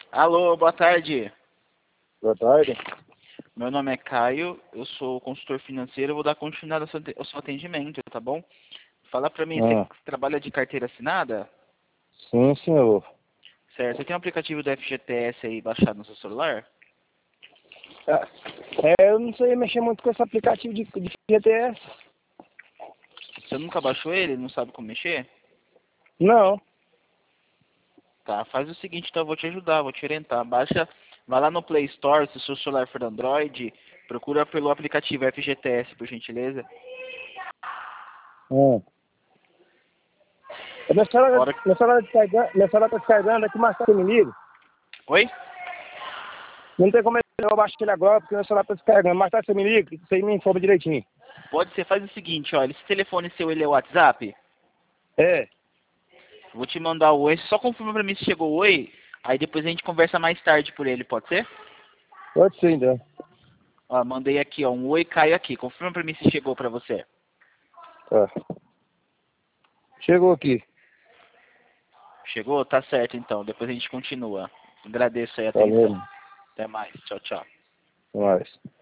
Alô, boa tarde. Boa tarde. Meu nome é Caio, eu sou consultor financeiro, eu vou dar continuidade ao seu atendimento, tá bom? Fala pra mim, você Ah, trabalha de carteira assinada? sim, senhor. Certo, você tem um aplicativo do FGTS aí baixado no seu celular? Eu não sei mexer muito com esse aplicativo de GTS. Você nunca baixou ele, não sabe como mexer? Não. Tá, faz o seguinte, então eu vou te ajudar, vou te orientar. Baixa, vai lá no Play Store, se o seu celular for Android, procura pelo aplicativo FGTS, por gentileza. Hum. Minha senhora, Hora... minha senhora tá descarregando aqui, mais tarde você me liga. Oi? Não tem como eu baixar ele agora, porque minha senhora tá descarregando. Mais tarde você me liga, você me informa direitinho. Pode ser, faz o seguinte, olha, esse telefone seu, ele é o WhatsApp? É, Vou te mandar o oi, só confirma pra mim se chegou o oi, aí depois a gente conversa mais tarde por ele, pode ser? pode ser então. Ó, mandei aqui, ó, um oi caiu aqui, confirma pra mim se chegou pra você. Tá. Chegou aqui. Chegou? Tá certo então, depois a gente continua. Agradeço aí a atenção. Valeu. Até mais, tchau, tchau. Até mais.